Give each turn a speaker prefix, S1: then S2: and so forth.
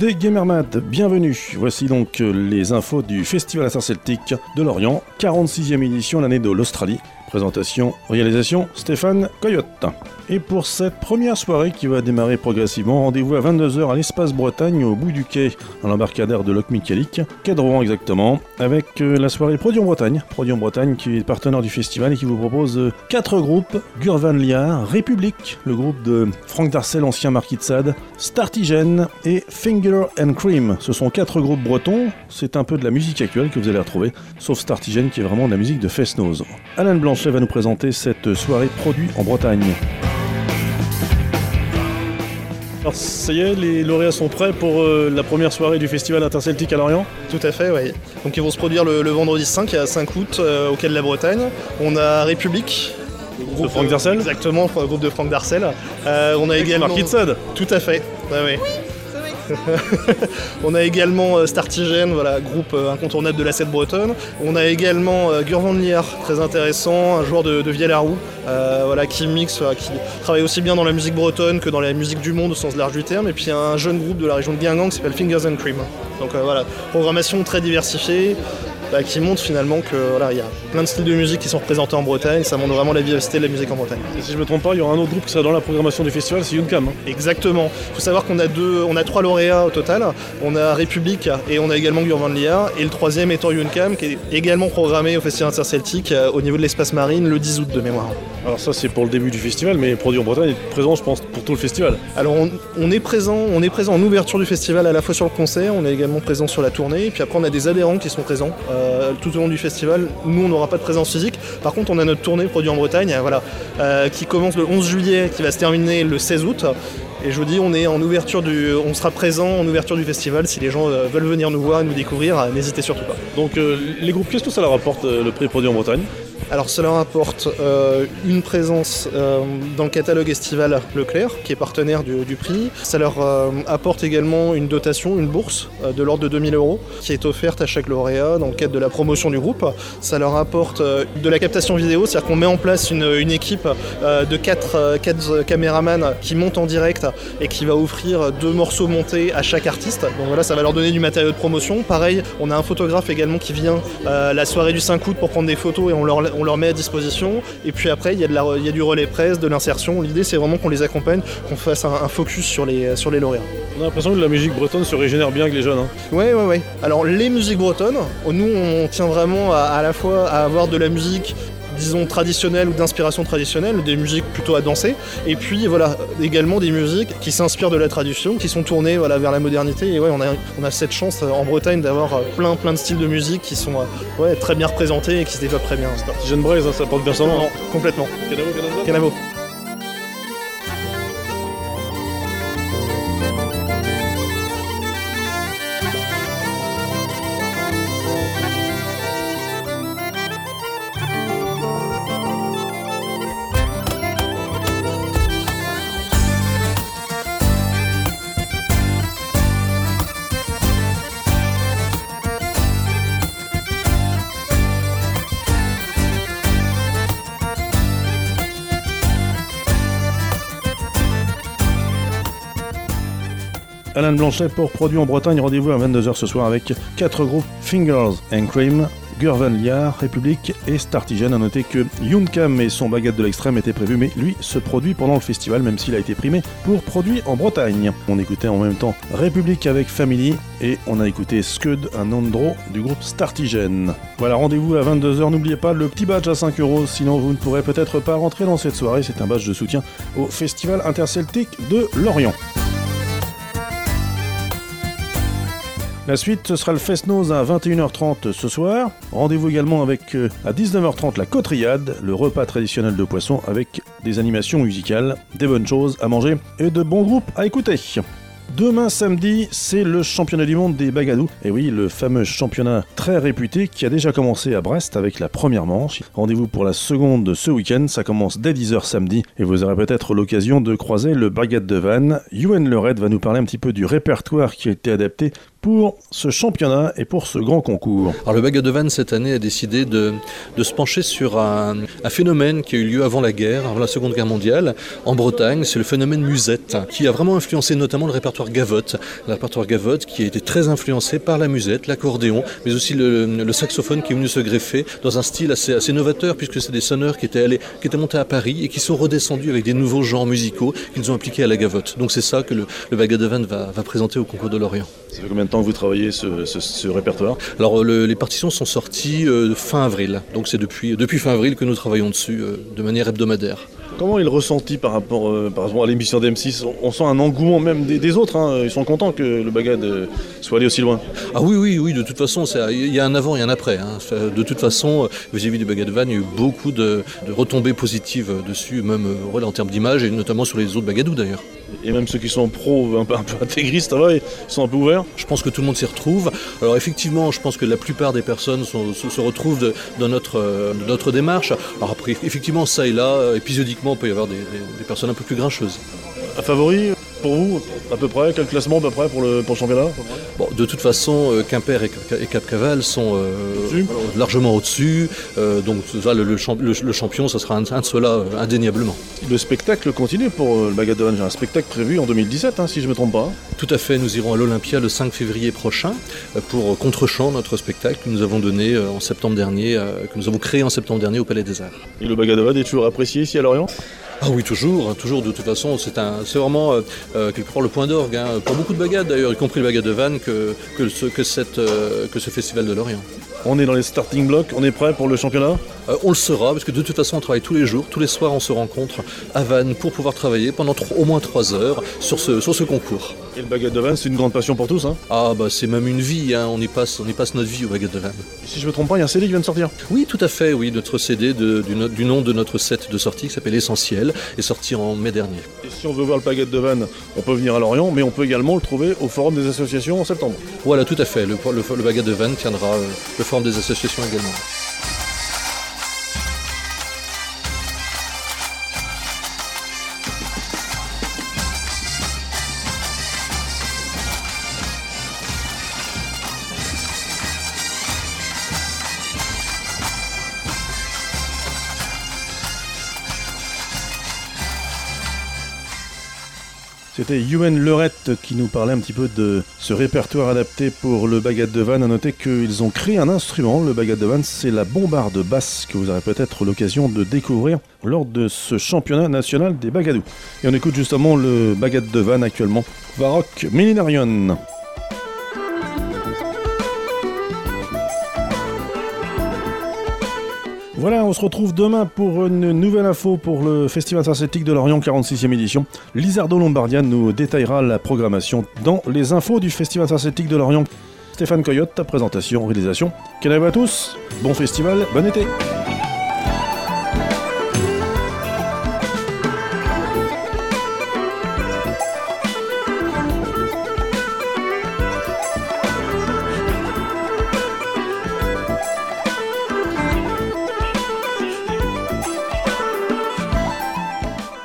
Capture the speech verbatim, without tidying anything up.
S1: des Gamermad, bienvenue. Voici donc les infos du Festival Interceltique de Lorient, quarante-sixième édition, l'année de l'Australie. Présentation, réalisation, Stéphane Coyote. Et pour cette première soirée qui va démarrer progressivement, rendez-vous à vingt-deux heures à l'Espace Bretagne, au bout du quai, dans l'embarcadère de Locmiquélic, quai de Rouen exactement, avec euh, la soirée Produit en Bretagne. Produit en Bretagne qui est partenaire du festival et qui vous propose euh, quatre groupes: Gurvan Liar, République, le groupe de Franck Darcel, ancien marquis de Sade, Startigen et Finger and Cream. Ce sont quatre groupes bretons, c'est un peu de la musique actuelle que vous allez retrouver, sauf Startigen qui est vraiment de la musique de Fest-Noz. Alain Blanchet va nous présenter cette soirée Produit en Bretagne. Alors ça y est, les lauréats sont prêts pour euh, la première soirée du Festival Interceltique à Lorient ?
S2: Tout à fait, oui. Donc ils vont se produire le, le vendredi cinq, à cinq août, euh, au Quai de la Bretagne. On a République.
S1: Le groupe de Franck Darcel ?
S2: Exactement, le groupe de Franck Darcel. Euh, on a également...
S1: Marquis de Sade ?
S2: Tout à fait, ouais, ouais. On a également euh, Startigen, voilà, groupe euh, incontournable de la scène bretonne. On a également euh, Gurvan Liar, très intéressant, un joueur de, de Vielle-à-Roux, euh, voilà, qui mixe, voilà, qui travaille aussi bien dans la musique bretonne que dans la musique du monde au sens large du terme. Et puis un jeune groupe de la région de Guingamp qui s'appelle Fingers and Cream. Donc euh, voilà, programmation très diversifiée. Bah, qui montre finalement que voilà, y a plein de styles de musique qui sont représentés en Bretagne, ça montre vraiment la diversité de la musique en Bretagne.
S1: Et si je ne me trompe pas, il y aura un autre groupe qui sera dans la programmation du festival, c'est Youncam. Hein.
S2: Exactement. Il faut savoir qu'on a deux, on a trois lauréats au total. On a République et on a également Gurvan Liar. Et le troisième étant Youncam, qui est également programmé au Festival Interceltique euh, au niveau de l'espace marine le dix août de mémoire.
S1: Alors ça c'est pour le début du festival, mais Produit en Bretagne est présent je pense pour tout le festival.
S2: Alors on, on est présent, on est présent en ouverture du festival à la fois sur le concert, on est également présent sur la tournée, et puis après on a des adhérents qui sont présents euh, tout au long du festival. Nous on n'aura pas de présence physique, par contre on a notre tournée Produit en Bretagne, voilà, euh, qui commence le onze juillet, qui va se terminer le seize août. Et je vous dis, on est en ouverture du, on sera présent en ouverture du festival. Si les gens euh, veulent venir nous voir et nous découvrir, euh, n'hésitez surtout pas.
S1: Donc euh, les groupes, qu'est-ce que ça leur apporte euh, le prix Produit en Bretagne ?
S2: Alors ça leur apporte euh, une présence euh, dans le catalogue estival Leclerc, qui est partenaire du, du prix. Ça leur euh, apporte également une dotation, une bourse euh, de l'ordre de deux mille euros, qui est offerte à chaque lauréat dans le cadre de la promotion du groupe. Ça leur apporte euh, de la captation vidéo, c'est-à-dire qu'on met en place une, une équipe euh, de quatre, euh, quatre caméramans qui montent en direct et qui va offrir deux morceaux montés à chaque artiste. Donc voilà, ça va leur donner du matériau de promotion. Pareil, on a un photographe également qui vient euh, la soirée du cinq août pour prendre des photos et on leur on leur met à disposition. Et puis après, il y a de la, il y a du relais presse, de l'insertion. L'idée, c'est vraiment qu'on les accompagne, qu'on fasse un, un focus sur les, sur les lauréats.
S1: On a l'impression que la musique bretonne se régénère bien avec les jeunes. Hein.
S2: Ouais, ouais, ouais. Alors, les musiques bretonnes, nous, on tient vraiment à, à la fois à avoir de la musique, disons traditionnelle ou d'inspiration traditionnelle, des musiques plutôt à danser, et puis voilà, également des musiques qui s'inspirent de la tradition, qui sont tournées voilà, vers la modernité. Et ouais, on a, on a cette chance en Bretagne d'avoir plein plein de styles de musique qui sont ouais, très bien représentés et qui se développent très bien.
S1: Startigen Braise, hein, ça porte bien son nom.
S2: Complètement.
S1: Canavo, Canavo.
S2: Canavo.
S1: Alain Blanchet pour Produit en Bretagne, rendez-vous à vingt-deux heures ce soir avec quatre groupes: Fingers and Cream, Gurvan Liar, République et Startigen. A noter que Youncam et son baguette de l'extrême étaient prévus, mais lui se produit pendant le festival, même s'il a été primé pour Produit en Bretagne. On écoutait en même temps République avec Family et on a écouté Scud, un andro du groupe Startigen. Voilà, rendez-vous à vingt-deux heures. N'oubliez pas le petit badge à cinq euros, sinon vous ne pourrez peut-être pas rentrer dans cette soirée. C'est un badge de soutien au Festival Interceltique de Lorient. La suite, ce sera le Fest-Noz à vingt et une heures trente ce soir. Rendez-vous également avec, euh, à dix-neuf heures trente, la Côte-Riade, le repas traditionnel de poisson avec des animations musicales, des bonnes choses à manger et de bons groupes à écouter. Demain samedi, c'est le championnat du monde des bagadous. Et oui, le fameux championnat très réputé qui a déjà commencé à Brest avec la première manche. Rendez-vous pour la seconde ce week-end, ça commence dès dix heures samedi et vous aurez peut-être l'occasion de croiser le Baguette de Vannes. Yoann Lered va nous parler un petit peu du répertoire qui a été adapté pour ce championnat et pour ce grand concours.
S3: Alors le Bagad de Vannes cette année a décidé de, de se pencher sur un, un phénomène qui a eu lieu avant la guerre, avant la Seconde Guerre mondiale, en Bretagne. C'est le phénomène musette, qui a vraiment influencé notamment le répertoire gavotte. Le répertoire gavotte qui a été très influencé par la musette, l'accordéon, mais aussi le, le saxophone qui est venu se greffer dans un style assez, assez novateur, puisque c'est des sonneurs qui étaient, allés, qui étaient montés à Paris et qui sont redescendus avec des nouveaux genres musicaux qu'ils ont appliqués à la gavotte. Donc c'est ça que le, le Bagad de Vannes va, va présenter au concours de Lorient.
S1: Ça fait combien de temps que vous travaillez ce, ce, ce répertoire ?
S3: Alors le, les partitions sont sorties euh, fin avril, donc c'est depuis, depuis fin avril que nous travaillons dessus euh, de manière hebdomadaire.
S1: Comment est le ressenti par rapport, euh, par rapport à l'émission d'M six ? On sent un engouement même des, des autres, hein. Ils sont contents que le Bagad euh, soit allé aussi loin.
S3: Ah oui, oui, oui, de toute façon, il y a un avant et un après. Hein. De toute façon, vis-à-vis du Bagad de Vannes, il y a eu beaucoup de, de retombées positives dessus, même euh, voilà, en termes d'image, et notamment sur les autres Bagadous d'ailleurs.
S1: Et même ceux qui sont pros, un peu, un peu intégristes, ça va, ils sont un peu ouverts.
S3: Je pense que tout le monde s'y retrouve. Alors effectivement, je pense que la plupart des personnes sont, se, se retrouvent de, dans notre, euh, notre démarche. Alors après, effectivement, ça et là, épisodiquement, il peut y avoir des, des, des personnes un peu plus grincheuses.
S1: Un favori pour vous, à peu près, quel classement à peu près pour le, pour le championnat ?
S3: Bon, de toute façon, euh, Quimper et, et Cap-Caval sont euh, largement au-dessus. Euh, donc ça, le, le, le, le champion, ce sera un, un de ceux-là, euh, indéniablement. Le
S1: spectacle continue pour euh, le Bagad de Vannes. J'ai un spectacle prévu en deux mille dix-sept, hein, si je ne me trompe pas.
S3: Tout à fait, nous irons à l'Olympia le cinq février prochain euh, pour Contre-champ, notre spectacle que nous avons donné euh, en septembre dernier, euh, que nous avons créé en septembre dernier au Palais des Arts.
S1: Et le Bagad de Vannes est toujours apprécié ici à Lorient ?
S3: Ah oui, toujours, hein, toujours. De toute façon, c'est, un, c'est vraiment euh, quelque part le point d'orgue, hein, pour beaucoup de Bagad d'ailleurs, y compris le Bagad de Vannes, que, que, ce, que, cette, euh, que ce festival de Lorient.
S1: On est dans les starting blocks, on est prêt pour le championnat ?
S3: euh, On le sera, parce que de toute façon, on travaille tous les jours, tous les soirs, on se rencontre à Vannes pour pouvoir travailler pendant tro- au moins trois heures sur ce, sur ce concours.
S1: Et le Bagad de Vannes, c'est une grande passion pour tous, hein ?
S3: Ah bah c'est même une vie, hein, on, y passe, on y passe notre vie au Bagad de Vannes.
S1: Et si je ne me trompe pas, il y a un C D qui vient de sortir ?
S3: Oui, tout à fait, oui, notre C D de, du, no- du nom de notre set de sortie qui s'appelle Essentiel est sorti en mai dernier.
S1: Et si on veut voir le Bagad de Vannes, on peut venir à Lorient, mais on peut également le trouver au Forum des associations en septembre.
S3: Voilà, tout à fait, le, le, le Bagad de Vannes tiendra euh, le Forum des associations également.
S1: C'était Youen Lerette qui nous parlait un petit peu de ce répertoire adapté pour le Bagad de Vannes. À noter qu'ils ont créé un instrument, le Bagad de Vannes, c'est la bombarde basse que vous aurez peut-être l'occasion de découvrir lors de ce championnat national des Bagadous. Et on écoute justement le Bagad de Vannes actuellement, Varrock Millenarion. Voilà, on se retrouve demain pour une nouvelle info pour le Festival interceltique de Lorient, quarante-sixième édition. Lizardo Lombardia nous détaillera la programmation dans les infos du Festival interceltique de Lorient. Stéphane Coyote, présentation, réalisation. Quel à tous, bon festival, bon été.